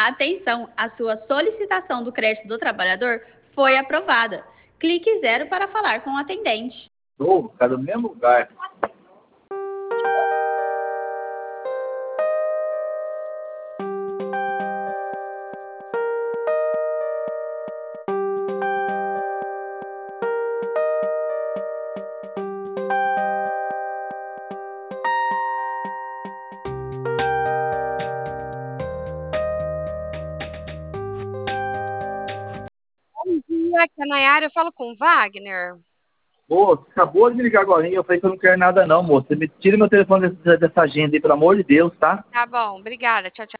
Atenção, a sua solicitação do crédito do trabalhador foi aprovada. Clique 0 para falar com o atendente. Ô, tá no mesmo lugar. Bom dia, aqui é a Nayara, eu falo com o Wagner. Pô, você acabou de me ligar agora, eu falei que eu não quero nada não, moço. Você me tira meu telefone dessa agenda aí, pelo amor de Deus, tá? Tá bom, obrigada, tchau, tchau.